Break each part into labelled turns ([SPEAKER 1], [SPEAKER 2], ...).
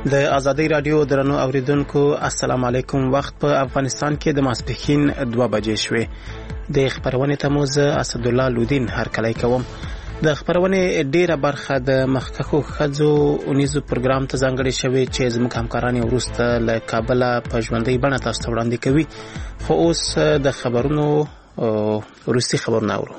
[SPEAKER 1] د ازادي رادیو درنو اوریدونکو السلام علیکم. وخت په افغانستان کې د ماسپښین 2 بجې شوې. د خبرونې تموز اسد الله لودین هرکلی کوم. د خبرونې ډیره برخه د مخکخو خځو اونیزو پروګرام ته ځانګړې شوې چې زموږ همکاران وروسته له کابل په ژوندۍ بڼه تاسو ته وړاندې کوي. خو اوس د خبرونو وروستي خبرونه اورو.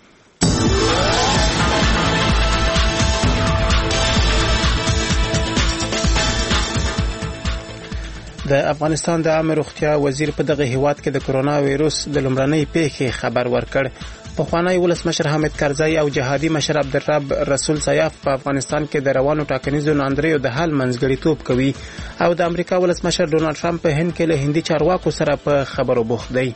[SPEAKER 1] د افغانستان د عامه روغتیا وزیر په دغه هیواد کې د کرونا وایروس د لومړنۍ پیښې خبر ورکړ. پخوانی ولسمشر حامد کرزی او جهادي مشر عبدالرب رسول سیاف په افغانستان کې د روانو ټاکنیزو ناندریو د حل منځګړیتوب کوي او د امریکا ولسمشر ډونالد ټرمپ په هند کې له هندي چارواکو سره په خبرو بوخت دی.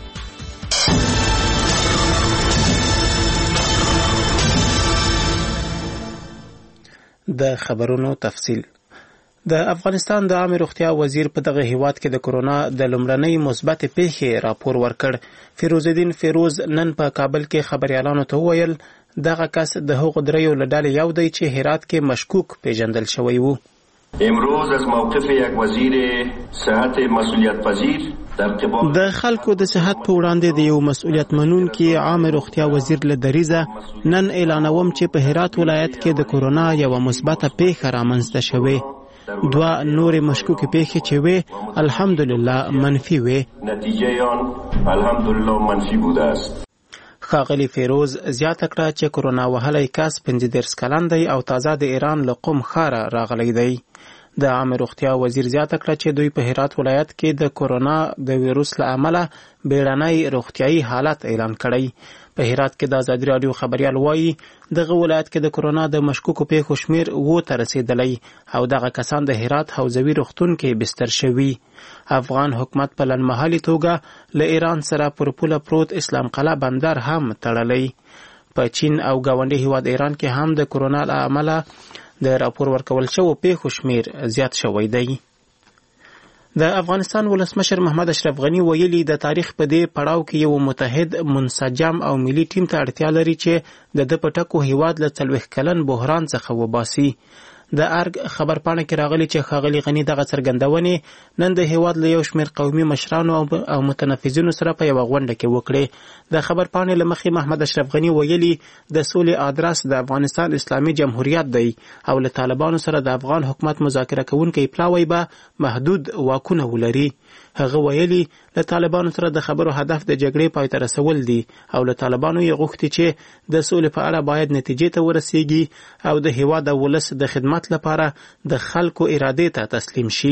[SPEAKER 1] د خبرونو تفصیل. د افغانستان د عامه روغتیا وزیر په دغه هیواد کې د کرونا د لومړنۍ مثبت پیښې راپور ورکړ. فیروز الدین فیروز نن په کابل کې خبريالانو ته وویل دغه کس د هغو دریو له ډلې یو دی چې هرات کې مشکوک پیژندل شوی وو.
[SPEAKER 2] امروز از موقف یک وزیر صحت مسئولیت پذیر
[SPEAKER 1] د خلکو د صحت په وړاندې د یو مسؤلیت منونکي عامه روغتیا وزیر له دریزه نن اعلانوم چې په هرات ولایت کې د کرونا یو مثبت پیښه رامنځته شوې. 2 نور مشکوک پیښې چې وې الحمدلله منفي وې.
[SPEAKER 2] نتیجه آن الحمدلله منفي بوده است.
[SPEAKER 1] ښاغلي فیروز زیاته کړه چې کرونا وهلی کس 35 کلن دی او تازه د ایران له قم ښاره راغلی دی. د عامه روغتیا وزیر زیاته کړه چې دوی په هرات ولایت کې د کرونا د ویروس له امله بیړنی روغتیايي حالت اعلان کړی. په هرات کې د ازادي رادیو خبريال وایي دغه ولایت کې د کرونا د مشکوکو پیښو شمیر 2 ته رسیدلی او دغه کسان د هرات حوزوي روغتون کې بستر شوي. افغان حکومت په لنډمهالي توګه له ایران سره پر پوله پروت اسلام قلعه بندر هم تړلی. په چین او ګاونډي هیواد ایران کې هم د کرونا له امله د راپور ورکول شوو پیښو شمیر زیات شوی دی. د افغانستان ولسمشر محمد اشرف غنی ویلي د تاریخ په دې پړاو کې یو متحد منسجم او ملي ټیم ته اړتیا لري چې د پټکو هیواد له 40 کلن بحران څخه وباسي. د ارګ خبرپاڼه کې راغلي چې ښاغلي غنی دغه څرګندونې نن د هیواد له یو شمېر قومي مشرانو او متنفذینو سره په یوه غونډه کې وکړې. د خبرپاڼې له مخې محمد اشرف غنی ویلي د سولې ادرس د افغانستان اسلامي جمهوریت دی او له طالبانو سره د افغان حکومت مذاکره کوونکی پلاوی به محدود واکونه ولري. هغه ویلي له طالبانو سره د خبرو هدف د جګړې پای ته رسول دي او له طالبانو یې غوښتي چې د سولې په اړه باید نتیجې ته ورسیږي او د هیواد او ولس د خدمت لپاره د خلکو ارادې ته تسلیم شي.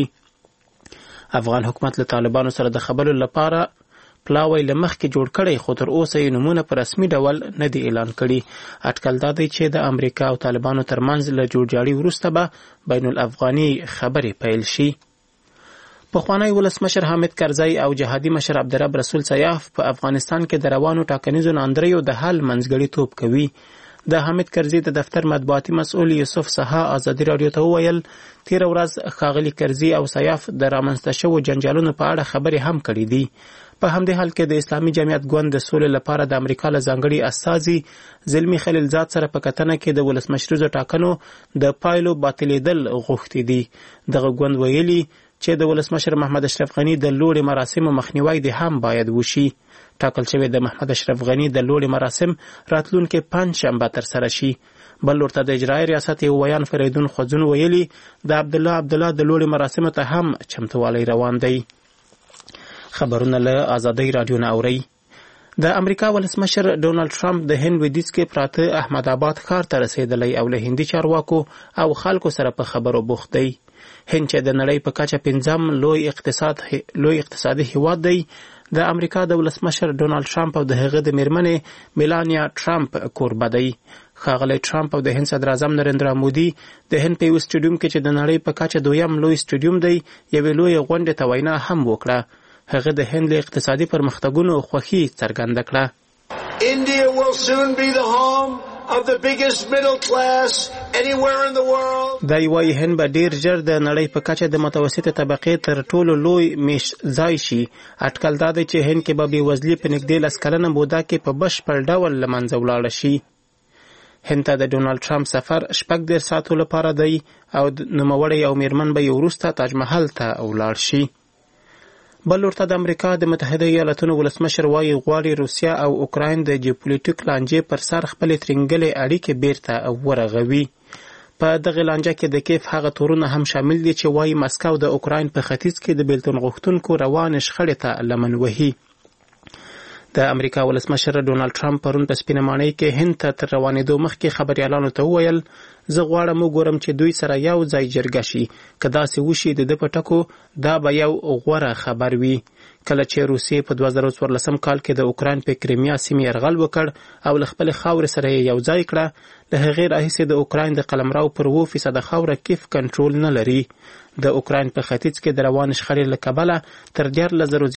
[SPEAKER 1] افغان حکومت له طالبانو سره د خبرو لپاره پلاوی له مخکې جوړ کړی خو تر اوسه یې نمونه په رسمي ډول نه دی اعلان کړي. اټکل دا دی چې د امریکا او طالبانو ترمنځ له جوړجاړي وروسته به بین الافغاني خبرې پیل شي. پخوانی ولسمشر حامد کرزی او جهادي مشر عبدالرب رسول سیاف په افغانستان کې د روانو ټاکنیزو ناندریو د حل منځګړیتوب کوي. د حامد کرزي د دفتر مطبوعاتي مسؤل یوسف سها ازادي رادیو ته وویل تیر ورځ ښاغلي کرزي او سیاف د رامنځته شوو جنجالونو په اړه خبرې هم کړې دي. په همدې حال کې د اسلامي جمعیت ګوند د سولې لپاره د امریکا له ځانګړي استازي زلمي خلیلزاد سره په کتنه کې د ولسمشریزو ټاکنو د پایلو باطلېدل غوښتي دي. دغه ګوند ویلي چې د ولسمشر محمد اشرف غنی د لوړې مراسمو مخنیوی دې هم باید وشي. ټاکل شوی د محمد اشرف غنی د لوړې مراسم راتلونکي پنجشنبه ترسره شي. بل ورته د اجرایي ریاست یو ویان فریدون خوځون ویلي د عبدالله د لوړې مراسمو ته هم چمتووالی روان دی. خبرونه له ازادي رادیو نه اورئ. د امریکا ولسمشر ډونالد ټرمپ د هند لویدیځ کې پراته احمد آباد ښار ته رسیدلی او له هندي چارواکو او خلکو سره په خبرو بوخت دی. هند چې د نړۍ په کچه 5م لوی اقتصادي هیواد دی د امریکا د ولسمشر ډونالد ټرمپ او د هغه د میرمنې میلانیا ټرمپ کوربه دی. ښاغلی ټرمپ او د هند صدر اعظم نریندرا مودي د هند په یو سټیډیوم کې چې د نړۍ په کچه 2م لوی سټیډیوم دی یوې لویې غونډې ته وینا هم وکړه. هغه د هند له اقتصادي پرمختګونو خوښي څرګنده کړه.
[SPEAKER 3] India will soon be the home of the biggest middle class anywhere in the world.
[SPEAKER 1] دا یوایي هند به ډیر ژر د نړۍ په کچه د متوسطې طبقې تر ټولو لوی میش ځای شي. اټکل دا دی چې هند کې به بېوزلي په نږدې 10 کلنه موده کې په بشپړ ډول له منځه ولاړه شي. هند ته د ډونالد ټرمپ سفر 14 ساعتو لپاره دی او نوموړی او میرمن به وروسته تاج محل ته ولاړ شي. بل ورته د امریکا د متحده ایالاتونو ولسمشر وایي غواړي روسیه او اوکراین د جیوپولیټیک لانجې پر سر خپلې ترنګلې اړیکې بیرته ورغوي. په دغه لانجه کې د کیف هغه تورونه هم شامل دي چې وایي مسکو د اوکراین په ختیځ کې د بیلتون غوښتونکو روان شخړې ته لمن وهي. د امریکا ولسمشر ډونالد ټرمپ پرون په سپینه ماڼۍ کې هند ته تر روانېدو مخکې خبریالانو ته وویل زه غواړم وګورم چې دوی سره یو ځای جرګه شي. که داسې وشي د ده په ټکو دا به یو غوره خبر وي. کله چې روسیې په 2014 کال کې د اوکراین په کریمیا سیمې یرغل وکړ او له خپلې خاورې سره یې یو ځای کړه، له هغې راهیسې د اوکراین د قلمرو پر 2% خاوره کیف کنټرول نه لري. د اوکراین په ختیځ کې د روان شخړې له کبله تر 14,000